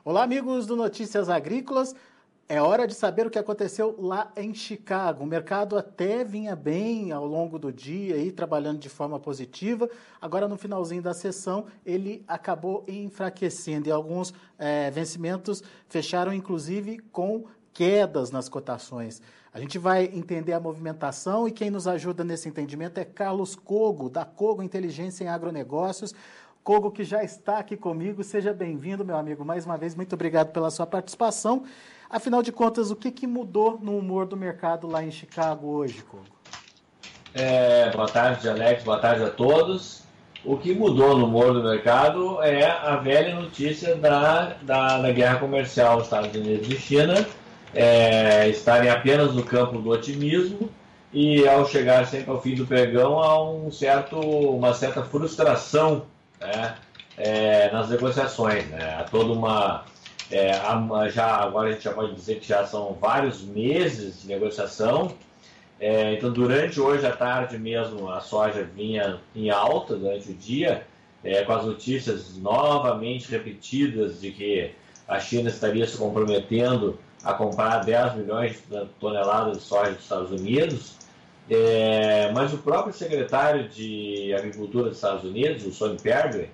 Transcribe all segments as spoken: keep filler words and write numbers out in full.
Olá, amigos do Notícias Agrícolas. É hora de saber o que aconteceu lá em Chicago. O mercado até vinha bem ao longo do dia, aí, trabalhando de forma positiva. Agora, no finalzinho da sessão, ele acabou enfraquecendo e alguns é, vencimentos fecharam, inclusive, com quedas nas cotações. A gente vai entender a movimentação e quem nos ajuda nesse entendimento é Carlos Cogo, da Cogo Inteligência em Agronegócios. Cogo, que já está aqui comigo, seja bem-vindo, meu amigo. Mais uma vez, muito obrigado pela sua participação. Afinal de contas, o que, que mudou no humor do mercado lá em Chicago hoje, Cogo? É, boa tarde, Alex. Boa tarde a todos. O que mudou no humor do mercado é a velha notícia da, da, da guerra comercial dos Estados Unidos e China é, estarem apenas no campo do otimismo e, ao chegar sempre ao fim do pregão, há um certo, uma certa frustração, né, é, nas negociações. Né? Há toda uma... É, já, agora a gente já pode dizer que já são vários meses de negociação. É, então, durante hoje à tarde mesmo, a soja vinha em alta durante o dia, é, com as notícias novamente repetidas de que a China estaria se comprometendo a comprar dez milhões de toneladas de soja dos Estados Unidos. É, mas o próprio secretário de Agricultura dos Estados Unidos, o Sonny Perdue,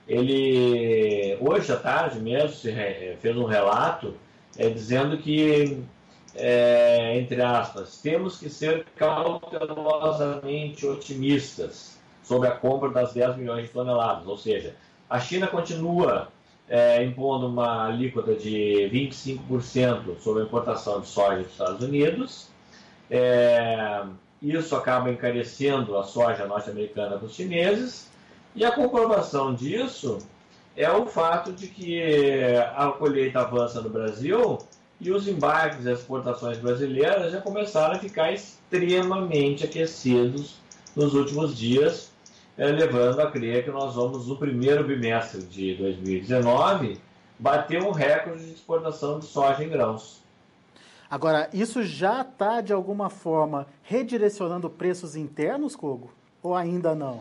ele, hoje à tarde mesmo, fez um relato é, dizendo que, é, entre aspas, temos que ser cautelosamente otimistas sobre a compra das dez milhões de toneladas. Ou seja, a China continua é, impondo uma alíquota de vinte e cinco por cento sobre a importação de soja dos Estados Unidos. É, isso acaba encarecendo a soja norte-americana para os chineses. E a comprovação disso é o fato de que a colheita avança no Brasil e os embarques e exportações brasileiras já começaram a ficar extremamente aquecidos nos últimos dias, levando a crer que nós vamos, no primeiro bimestre de dois mil e dezenove, bater um recorde de exportação de soja em grãos. Agora, isso já está, de alguma forma, redirecionando preços internos, Cogo? Ou ainda não?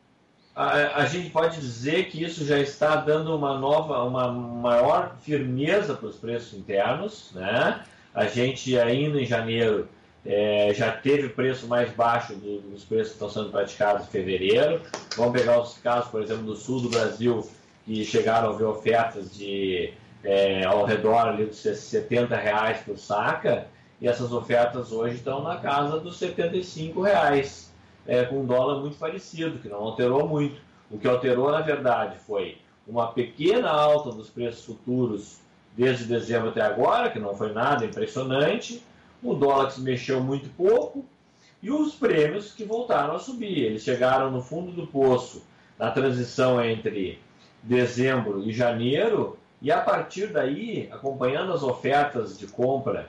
A, a gente pode dizer que isso já está dando uma nova, uma maior firmeza para os preços internos, né? A gente ainda em janeiro é, já teve preço mais baixo do, dos preços que estão sendo praticados em fevereiro. Vamos pegar os casos, por exemplo, do sul do Brasil, que chegaram a ver ofertas de é, ao redor ali dos setenta reais por saca, e essas ofertas hoje estão na casa dos setenta e cinco reais. É, com um dólar muito parecido, que não alterou muito. O que alterou, na verdade, foi uma pequena alta dos preços futuros desde dezembro até agora, que não foi nada impressionante, o dólar que se mexeu muito pouco, e os prêmios que voltaram a subir. Eles chegaram no fundo do poço na transição entre dezembro e janeiro, e a partir daí, acompanhando as ofertas de compra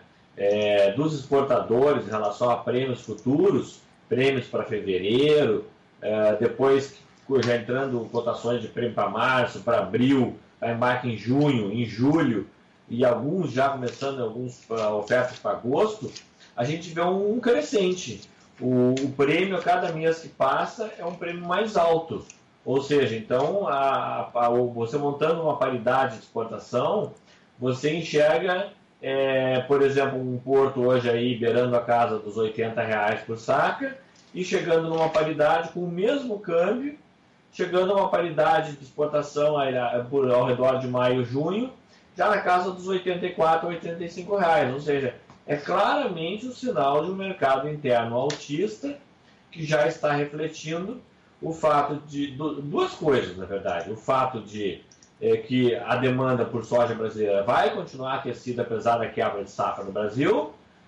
é, dos exportadores em relação a prêmios futuros, prêmios para fevereiro, uh, depois já entrando cotações de prêmio para março, para abril, para embarque em junho, em julho, e alguns já começando alguns uh, ofertas para agosto, a gente vê um, um crescente. O, o prêmio a cada mês que passa é um prêmio mais alto. Ou seja, então, a, a, você montando uma paridade de exportação, você enxerga... É, por exemplo, um porto hoje aí beirando a casa dos oitenta reais por saca e chegando numa paridade com o mesmo câmbio, chegando a uma paridade de exportação aí, por, ao redor de maio, junho, já na casa dos oitenta e quatro, oitenta e cinco reais. Ou seja, é claramente um sinal de um mercado interno altista que já está refletindo o fato de duas coisas, na verdade. O fato de É que a demanda por soja brasileira vai continuar aquecida apesar da quebra de safra no Brasil,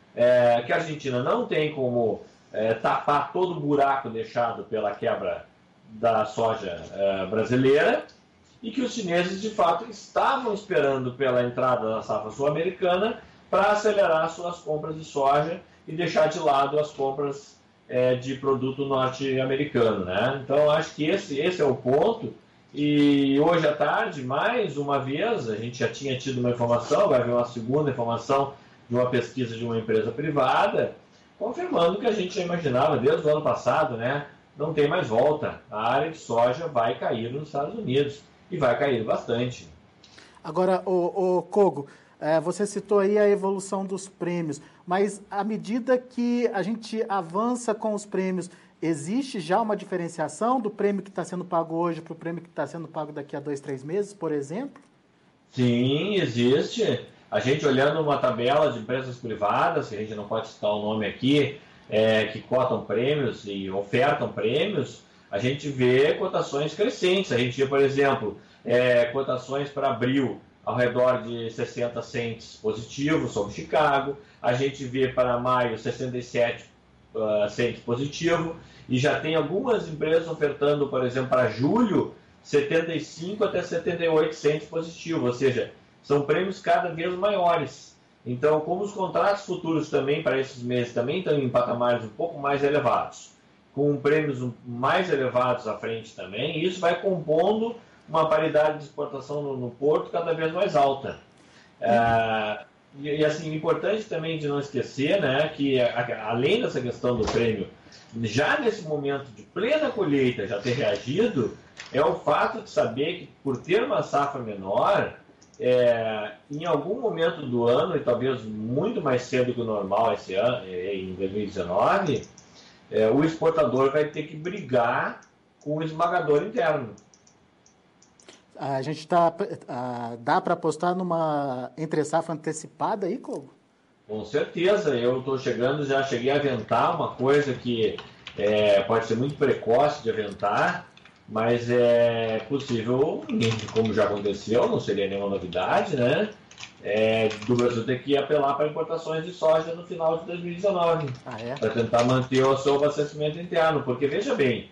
é, que a Argentina não tem como é, tapar todo o buraco deixado pela quebra da soja é, brasileira, e que os chineses de fato estavam esperando pela entrada da safra sul-americana para acelerar suas compras de soja e deixar de lado as compras é, de produto norte-americano, né? Então acho que esse, esse é o ponto. E hoje à tarde, mais uma vez, a gente já tinha tido uma informação, vai haver uma segunda informação de uma pesquisa de uma empresa privada, confirmando o que a gente já imaginava desde o ano passado, né? Não tem mais volta. A área de soja vai cair nos Estados Unidos, e vai cair bastante. Agora, o, o Kogo, é, você citou aí a evolução dos prêmios, mas à medida que a gente avança com os prêmios, existe já uma diferenciação do prêmio que está sendo pago hoje para o prêmio que está sendo pago daqui a dois, três meses, por exemplo? Sim, existe. A gente olhando uma tabela de empresas privadas, que a gente não pode citar o nome aqui, é, que cotam prêmios e ofertam prêmios, a gente vê cotações crescentes. A gente vê, por exemplo, é, cotações para abril ao redor de sessenta cents positivo sobre Chicago. A gente vê para maio sessenta e sete uh, cents positivo. E já tem algumas empresas ofertando, por exemplo, para julho, setenta e cinco até setenta e oito cents positivo. Ou seja, são prêmios cada vez maiores. Então, como os contratos futuros também para esses meses também estão em patamares um pouco mais elevados, com prêmios mais elevados à frente também, isso vai compondo uma paridade de exportação no, no porto cada vez mais alta. É, e, e, assim, importante também de não esquecer, né, que a, além dessa questão do prêmio, já nesse momento de plena colheita já ter reagido, é o fato de saber que por ter uma safra menor, é, em algum momento do ano, e talvez muito mais cedo que o normal esse ano, em dois mil e dezenove, é, o exportador vai ter que brigar com o esmagador interno. A gente tá, a, dá para apostar numa entre-safra antecipada aí, Kogo? Com certeza, eu estou chegando, já cheguei a aventar uma coisa que é, pode ser muito precoce de aventar, mas é possível, como já aconteceu, não seria nenhuma novidade, né? É, do Brasil ter que apelar para importações de soja no final de dois mil e dezenove, ah, é? Para tentar manter o seu abastecimento interno, porque veja bem,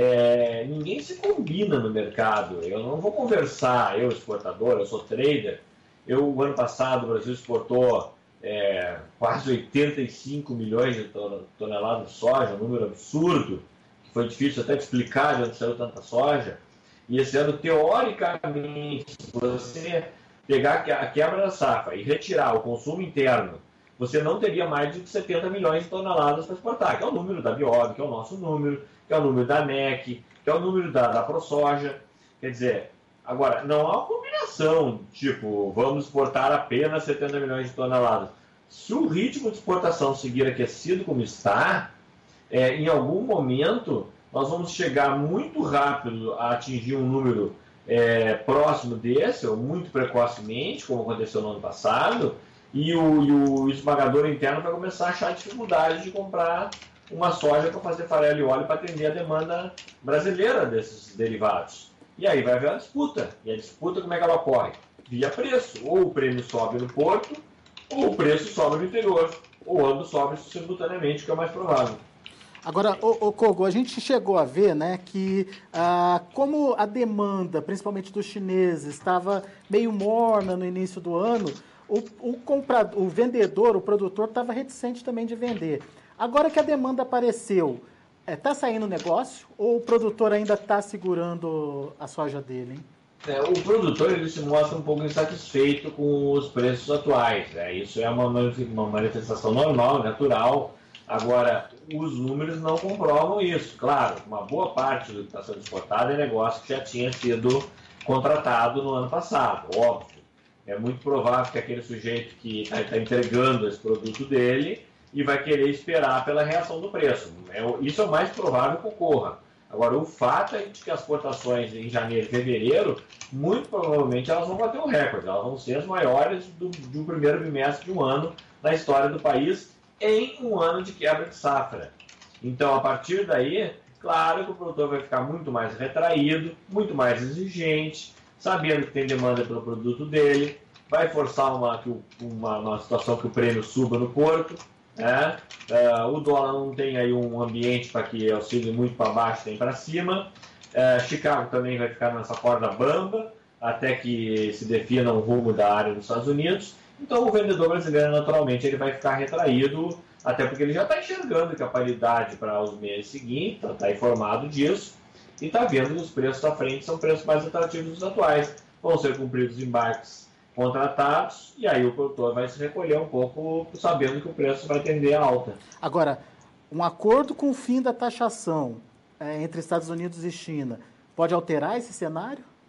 é, ninguém se combina no mercado. Eu não vou conversar, eu exportador, eu sou trader. Eu, o ano passado, o Brasil exportou é, quase oitenta e cinco milhões de toneladas de soja, um número absurdo, que foi difícil até de explicar de onde saiu tanta soja. E esse ano, teoricamente, se você pegar a quebra da safra e retirar o consumo interno, você não teria mais de setenta milhões de toneladas para exportar, que é o número da Biob, que é o nosso número, que é o número da M E C, que é o número da, da ProSoja. Quer dizer, agora, não há uma combinação, tipo, vamos exportar apenas setenta milhões de toneladas. Se o ritmo de exportação seguir aquecido como está, é, em algum momento nós vamos chegar muito rápido a atingir um número é, próximo desse, ou muito precocemente, como aconteceu no ano passado, e o, e o esmagador interno vai começar a achar dificuldade de comprar uma soja para fazer farelo e óleo para atender a demanda brasileira desses derivados. E aí vai haver a disputa. E a disputa, como é que ela ocorre? Via preço. Ou o prêmio sobe no porto, ou o preço sobe no interior. Ou ambos sobem simultaneamente, que é o mais provável. Agora, o, o Kogo, a gente chegou a ver, né, que ah, como a demanda, principalmente dos chineses, estava meio morna no início do ano, o, o, comprador, o vendedor, o produtor, estava reticente também de vender. Agora que a demanda apareceu, está é, saindo negócio ou o produtor ainda está segurando a soja dele, hein? É, o produtor ele se mostra um pouco insatisfeito com os preços atuais. Né? Isso é uma, uma manifestação normal, natural. Agora, os números não comprovam isso. Claro, uma boa parte do que está sendo exportado é negócio que já tinha sido contratado no ano passado, óbvio. É muito provável que aquele sujeito que está tá entregando esse produto dele e vai querer esperar pela reação do preço. É, isso é o mais provável que ocorra. Agora, o fato é de que as exportações em janeiro e fevereiro, muito provavelmente elas vão bater um recorde. Elas vão ser as maiores do, do primeiro bimestre de um ano na história do país, em um ano de quebra de safra. Então, a partir daí, claro que o produtor vai ficar muito mais retraído, muito mais exigente, sabendo que tem demanda pelo produto dele, vai forçar uma, uma, uma situação que o prêmio suba no porto, né? Uh, o dólar não tem aí um ambiente para que auxilie muito para baixo nem para cima. Uh, Chicago também vai ficar nessa corda bamba, até que se defina um rumo da área dos Estados Unidos. Então o vendedor brasileiro, naturalmente, ele vai ficar retraído, até porque ele já está enxergando que a paridade para os meses seguintes, está informado disso, e está vendo que os preços à frente são preços mais atrativos dos atuais. Vão ser cumpridos embarques contratados, e aí o produtor vai se recolher um pouco, sabendo que o preço vai tender a alta. Agora, um acordo com o fim da taxação é, entre Estados Unidos e China pode alterar esse cenário?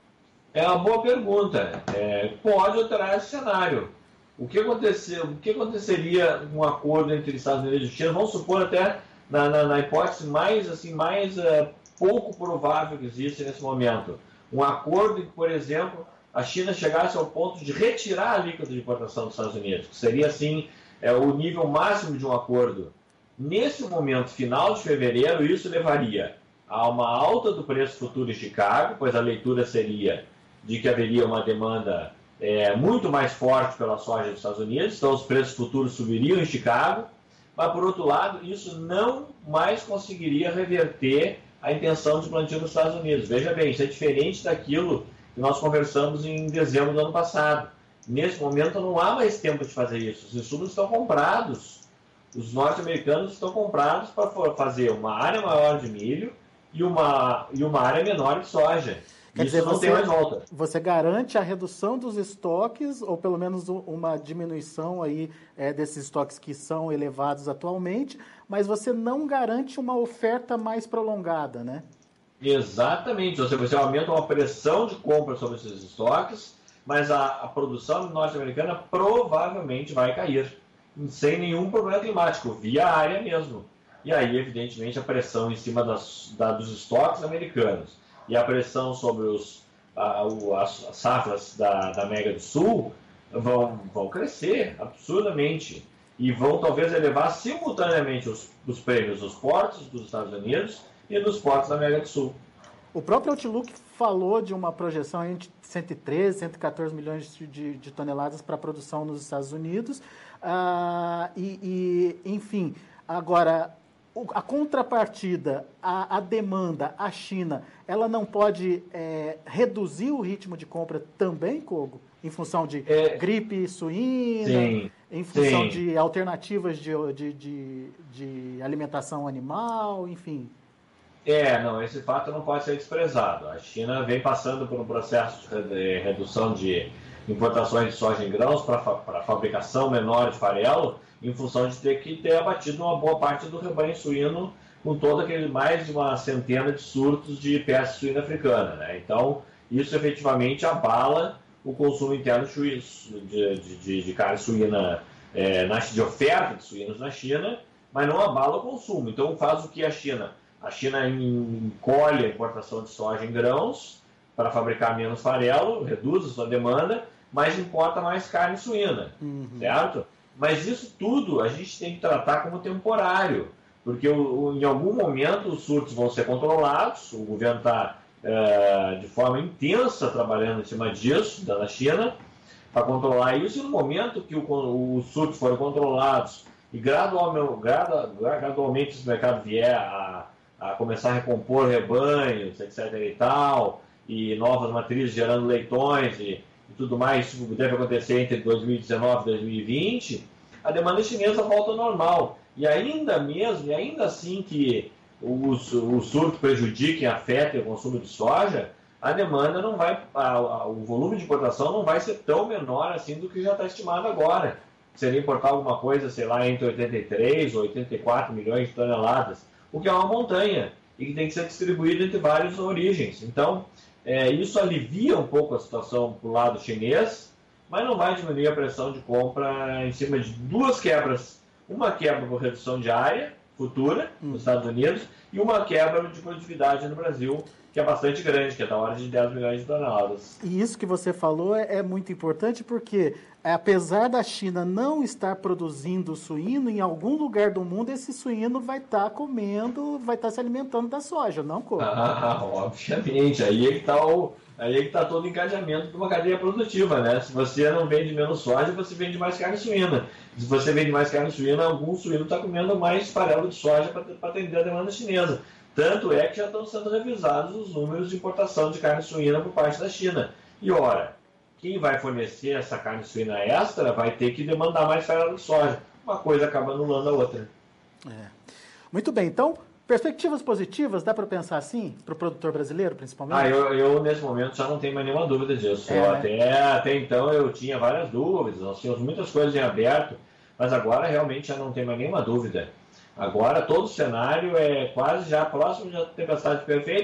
É uma boa pergunta. É, pode alterar esse cenário. O que, aconteceu, o que aconteceria um acordo entre Estados Unidos e China? Vamos supor até na, na, na hipótese mais, assim, mais é, pouco provável que existe nesse momento. Um acordo em que, por exemplo, a China chegasse ao ponto de retirar a alíquota de importação dos Estados Unidos, que seria, assim, é, o nível máximo de um acordo. Nesse momento, final de fevereiro, isso levaria a uma alta do preço futuro em Chicago, pois a leitura seria de que haveria uma demanda é, muito mais forte pela soja dos Estados Unidos, então os preços futuros subiriam em Chicago, mas, por outro lado, isso não mais conseguiria reverter a intenção de plantio nos Estados Unidos. Veja bem, isso é diferente daquilo que nós conversamos em dezembro do ano passado. Nesse momento não há mais tempo de fazer isso, os insumos estão comprados, os norte-americanos estão comprados para fazer uma área maior de milho e uma, e uma área menor de soja. Quer Isso dizer, não você, tem mais volta. Você garante a redução dos estoques, ou pelo menos uma diminuição aí, é, desses estoques que são elevados atualmente, mas você não garante uma oferta mais prolongada, né? Exatamente. Você, você aumenta uma pressão de compra sobre esses estoques, mas a, a produção norte-americana provavelmente vai cair, sem nenhum problema climático, via área mesmo. E aí, evidentemente, a pressão em cima das, da, dos estoques americanos e a pressão sobre os, a, as, as safras da, da América do Sul vão, vão crescer absurdamente e vão talvez elevar simultaneamente os, os prêmios dos portos dos Estados Unidos e dos portos da América do Sul. O próprio Outlook falou de uma projeção entre cento e treze, cento e quatorze milhões de, de, de toneladas para a produção nos Estados Unidos. Ah, e, e, enfim, agora, a contrapartida, a, a demanda, a China, ela não pode é, reduzir o ritmo de compra também, Kogo? Em função de é, gripe suína, sim, em função sim. de alternativas de, de, de, de alimentação animal, enfim. É, não, esse fato não pode ser desprezado. A China vem passando por um processo de redução de importações de soja em grãos para a fabricação menor de farelo, em função de ter que ter abatido uma boa parte do rebanho suíno com todo aquele mais de uma centena de surtos de peste suína africana, né? Então, isso efetivamente abala o consumo interno de, de, de, de carne suína, é, de oferta de suínos na China, mas não abala o consumo. Então, faz o que a China? A China encolhe a importação de soja em grãos para fabricar menos farelo, reduz a sua demanda, mas importa mais carne suína, uhum. certo? Mas isso tudo a gente tem que tratar como temporário, porque o, o, em algum momento os surtos vão ser controlados, o governo está é, de forma intensa trabalhando em cima disso, da China, para controlar isso, e no momento que o, os surtos forem controlados e gradualmente, gradualmente esse mercado vier a, a começar a recompor rebanhos, etc e tal, e novas matrizes gerando leitões e e tudo mais, isso deve acontecer entre dois mil e dezenove e dois mil e vinte, a demanda chinesa volta ao normal. E ainda mesmo, e ainda assim que o, o surto prejudique e afete o consumo de soja, a demanda não vai, a, a, o volume de importação não vai ser tão menor assim do que já está estimado agora. Seria importar alguma coisa, sei lá, entre oitenta e três ou oitenta e quatro milhões de toneladas, o que é uma montanha e que tem que ser distribuído entre várias origens. Então, É, isso alivia um pouco a situação para o lado chinês, mas não vai diminuir a pressão de compra em cima de duas quebras. Uma quebra por redução de área futura nos Estados Unidos e uma quebra de produtividade no Brasil, que é bastante grande, que é da ordem de dez milhões de toneladas. E isso que você falou é, é muito importante porque, apesar da China não estar produzindo suíno, em algum lugar do mundo esse suíno vai estar tá comendo, vai estar tá se alimentando da soja, não como? Ah, obviamente. Aí é que está o... Aí é que está todo o encadeamento de uma cadeia produtiva, né? Se você não vende menos soja, você vende mais carne suína. Se você vende mais carne suína, algum suíno está comendo mais farelo de soja para atender a demanda chinesa. Tanto é que já estão sendo revisados os números de importação de carne suína por parte da China. E ora, quem vai fornecer essa carne suína extra vai ter que demandar mais farelo de soja. Uma coisa acaba anulando a outra. É. Muito bem, então... Perspectivas positivas, dá para pensar assim, para o produtor brasileiro, principalmente? Ah, eu, eu, nesse momento, já não tenho mais nenhuma dúvida disso. É, eu, até, até então, eu tinha várias dúvidas, nós tínhamos muitas coisas em aberto, mas agora, realmente, já não tem mais nenhuma dúvida. Agora, todo o cenário é quase já próximo da tempestade perfeita,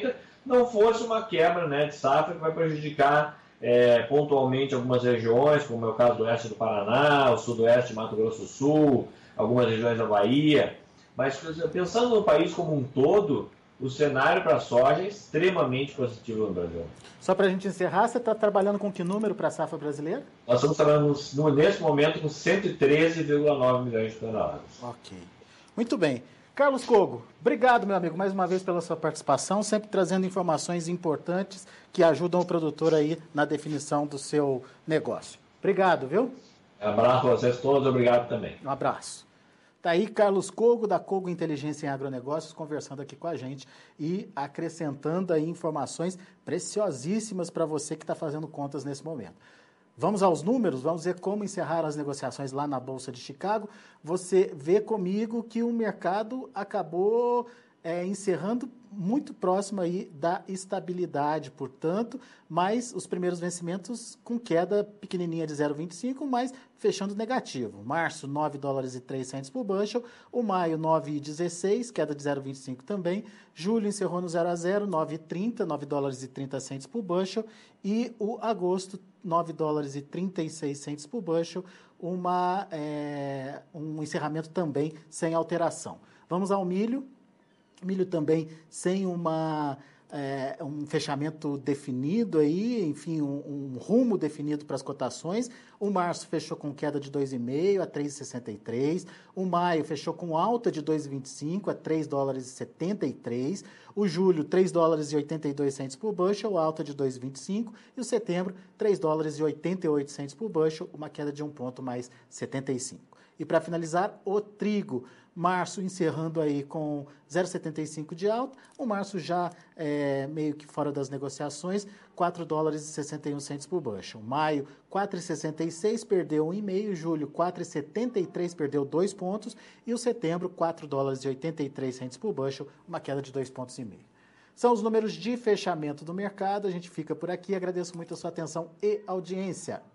não fosse uma quebra, né, de safra que vai prejudicar é, pontualmente algumas regiões, como é o caso do oeste do Paraná, o sudoeste de Mato Grosso do Sul, algumas regiões da Bahia. Mas pensando no país como um todo, o cenário para a soja é extremamente positivo no Brasil. Só para a gente encerrar, você está trabalhando com que número para a safra brasileira? Nós estamos trabalhando nesse momento com cento e treze vírgula nove milhões de toneladas. Ok. Muito bem. Carlos Cogo, obrigado, meu amigo, mais uma vez pela sua participação, sempre trazendo informações importantes que ajudam o produtor aí na definição do seu negócio. Obrigado, viu? Um abraço a vocês todos, obrigado também. Um abraço. Está aí Carlos Cogo, da Cogo Inteligência em Agronegócios, conversando aqui com a gente e acrescentando aí informações preciosíssimas para você que está fazendo contas nesse momento. Vamos aos números, vamos ver como encerraram as negociações lá na Bolsa de Chicago. Você vê comigo que o mercado acabou é, encerrando muito próximo aí da estabilidade, portanto, mas os primeiros vencimentos com queda pequenininha de zero vírgula vinte e cinco, mas fechando negativo. Março, nove dólares e três centavos por bushel. O maio, nove vírgula dezesseis, queda de zero vírgula vinte e cinco também. Julho encerrou no zero a zero, nove vírgula trinta, nove dólares e trinta centavos por bushel. E o agosto, nove dólares e trinta e seis centavos por bushel, uma, é, um encerramento também sem alteração. Vamos ao milho. Milho também sem uma, é, um fechamento definido aí, enfim, um, um rumo definido para as cotações. O março fechou com queda de dois vírgula cinco a três vírgula sessenta e três. O maio fechou com alta de dois vírgula vinte e cinco a três dólares e setenta e três. O julho, três dólares e oitenta e dois centavos por bushel, alta de dois vírgula vinte e cinco. E o setembro, três dólares e oitenta e oito centavos por bushel, uma queda de um ponto mais setenta e cinco. E para finalizar, o trigo. Março encerrando aí com zero vírgula setenta e cinco de alta, o março já é, meio que fora das negociações, quatro dólares e sessenta e um centavos por bushel. Maio, quatro vírgula sessenta e seis, perdeu um vírgula cinco, julho, quatro vírgula setenta e três, perdeu dois pontos, e o setembro, quatro dólares e oitenta e três centavos por bushel, uma queda de dois pontos e meio. São os números de fechamento do mercado, a gente fica por aqui, agradeço muito a sua atenção e audiência.